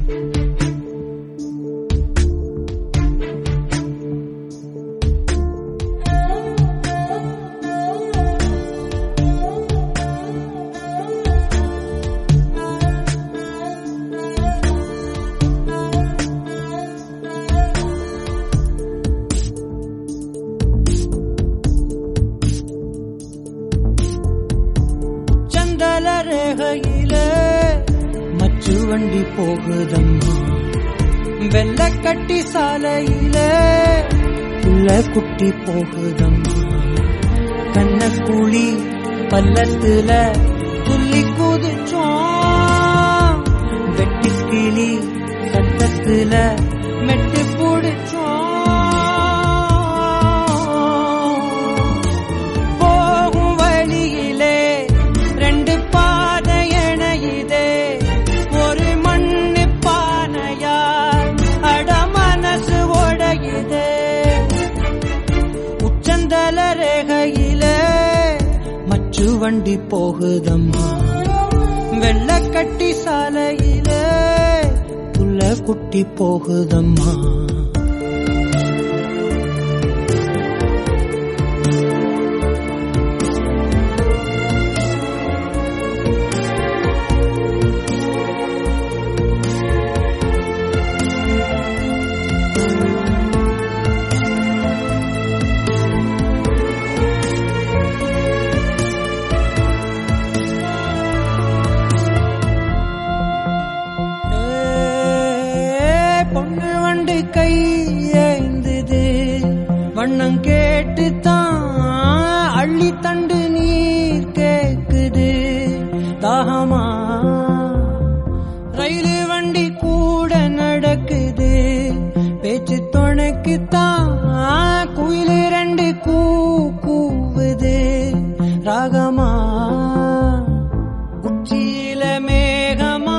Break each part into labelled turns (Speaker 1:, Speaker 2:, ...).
Speaker 1: ரேகையில மச்சு வண்டி போகுதம்மா வெள்ள கட்டி சாலையில புள்ள குட்டி போகுதம்மா கண்ண கூலி பள்ளத்துல துள்ளி குதிச்சோம் வெட்டி கிளி சத்தத்துல மெட்டு பிடிச்சோம் ரேகையில மச்சு வண்டி போகுதம்மா வெள்ள கட்டி சாலையில புள்ள குட்டி போகுதம்மா பொண்ணு வண்டு கை ஏந்தது வண்ணம் கேட்டுத்தான் அள்ளி தண்டு நீர் கேக்குது தாகமா ரயிலு வண்டி கூட நடக்குது பேச்சு துணைக்குத்தான் குயிலு ரெண்டு கூவுது ராகமா உச்சியில மேகமா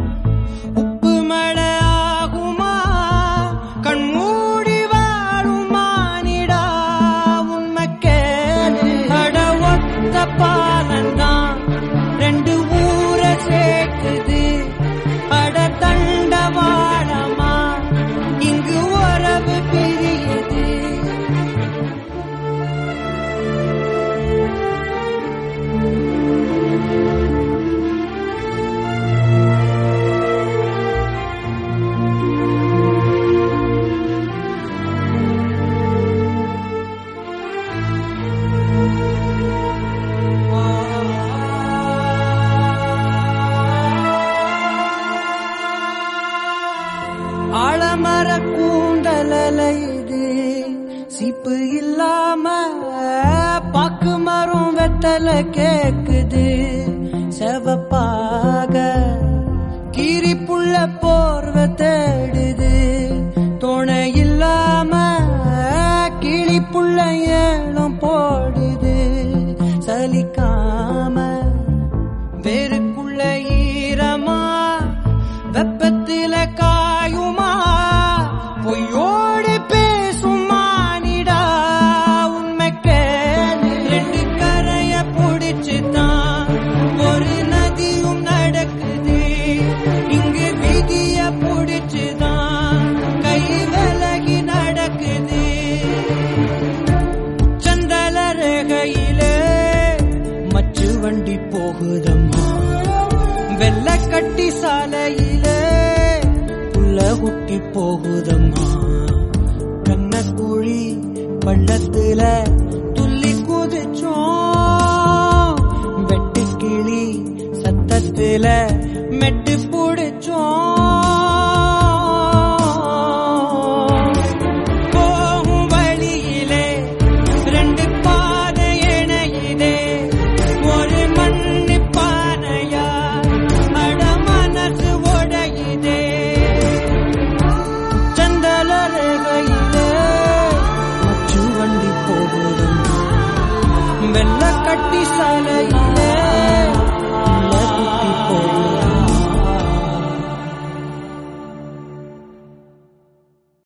Speaker 1: ரெண்டு ஊர சேர்க்குது அட தண்டவாளமா இங்கு உறவு பிரியுது ஆலமர கூந்தலையுது சீப்பு இல்லாம பாக்கு மரம் வெத்தல கேக்குது செவப்பாக கீரி புள்ள போர்வ தேடுது துணை இல்லாம கிளி புள்ள ஏலம் போடுது சலிக்காம வேறுக்குள்ள ஈரமா வெப்பத்தில காயுமா பொய்யோடு பேசுமானிடா உண்மைக்கே ரெண்டு கரைய பிடிச்சுதான் ஒரு நதியும் நடக்குது இங்கு விதிய பிடிச்சுதான் கை விலகி நடக்குது சந்தல ரேகையில மச்சு வண்டி போகுதம்மா வெள்ள கட்டி சாலையில புள்ள குட்டி போகுதம்மா கண்ண குழி பள்ளத்துல துள்ளி குதிச்சோம் வெட்டி கிளி சத்தத்துல மெட்டு பிடிச்சோம் வெள்ள கட்டி சாலை